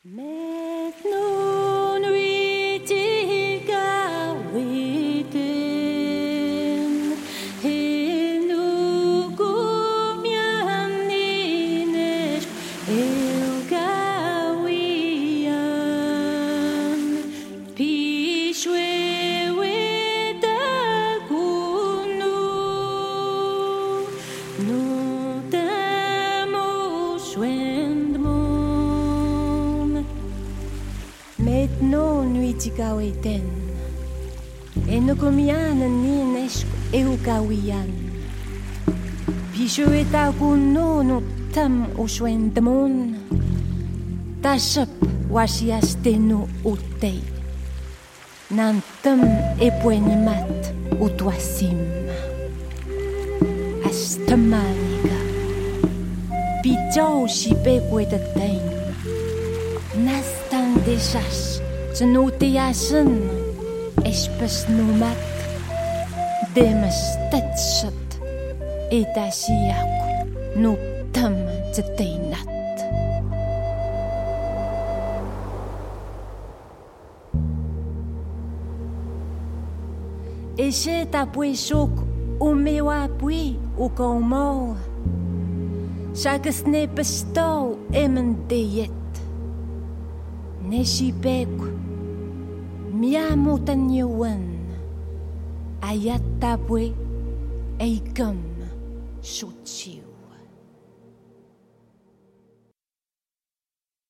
Maintenant nuit gawitin hinugumianinesh ilgawian pishwe wedagunu nu Maintenant nuit gawitin enugumianan ninesh ilgawian pishwe wedagunu nu tam ushwendmun tashap washiastenu utei nantam epuenimat utwasim astamaniga pichau shipekwedatain nastan deshash tnutiasan espasnumat demas tatshat etasiaku nutam tetainat Eshe tapuishuk umewapui ukomo Shagasne bestow emendeyet Neshipek miamutanyuan ayat tapwe eikam shuchiu